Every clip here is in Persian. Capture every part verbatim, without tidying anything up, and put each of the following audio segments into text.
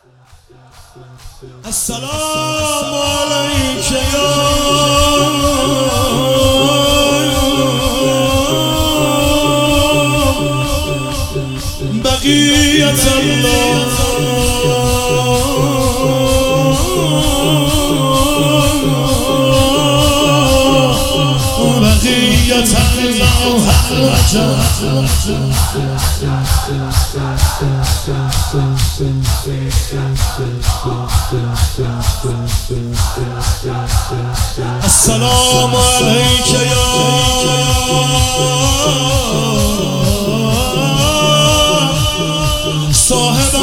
السلام عليك يا بقية الله بقية الله السلام عليك يا صاحب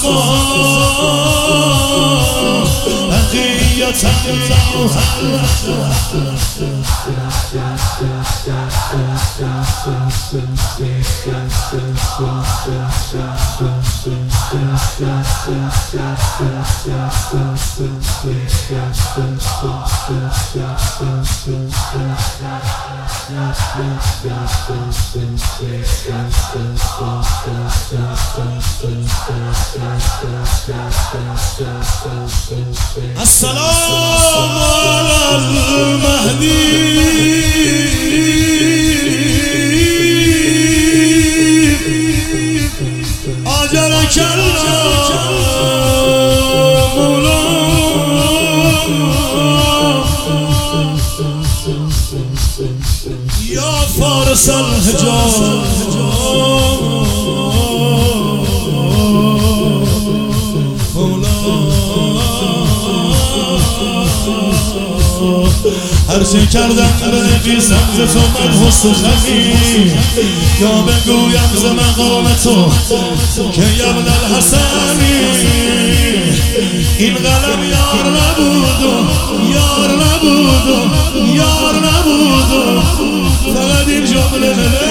الزمان بقية الله السلام على المهدي أجلك الله يا فارس الحجاز هرچه کردم بنویسم ز تو منحوس خمی یا بگویم ز مقام تو که ابن الحسنی این قلم یار نبود و یار نبود و یار نبود و فقط این جمله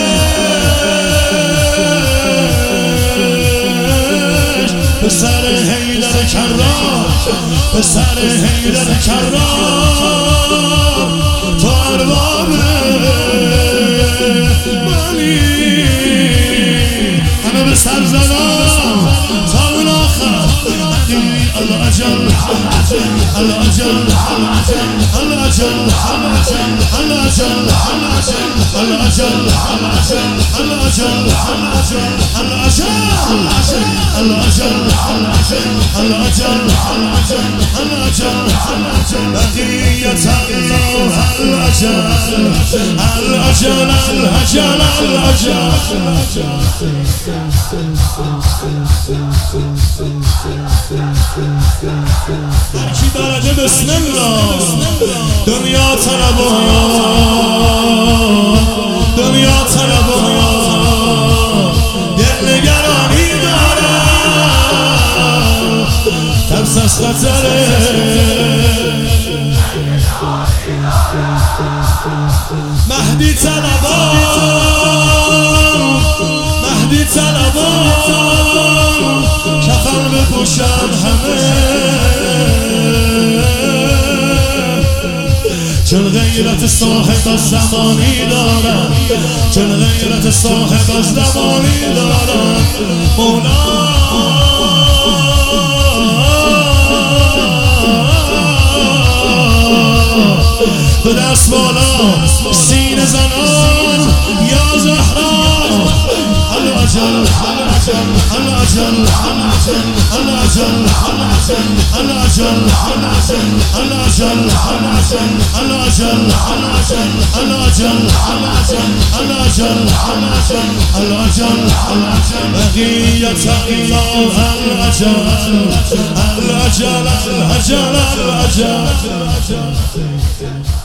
نوشت پسر حیدر کرار پسر حیدر کرار تو ارباب منی همه به سر زدم تا اون آخر الأجل الأجل الأجل الأجل الأجل الأجل بقية الله الأجل الأجل الأجل هرکی برده بسم الله دنیا طلبان دنیا طلبان دل نگرانی دارم ترس از خطره مهدی طلبان مهدی طلبان کفن بپوشن همه چون غیرت صاحب از زمانی دارن چون غیرت صاحب از زمانی دارن مولا به دست بالا سینه زنان یا زهرا الأجل الأجل الأجل الأجل الأجل الأجل الأجل الأجل الأجل بقية الله الأجل الأجل الأجل الأجل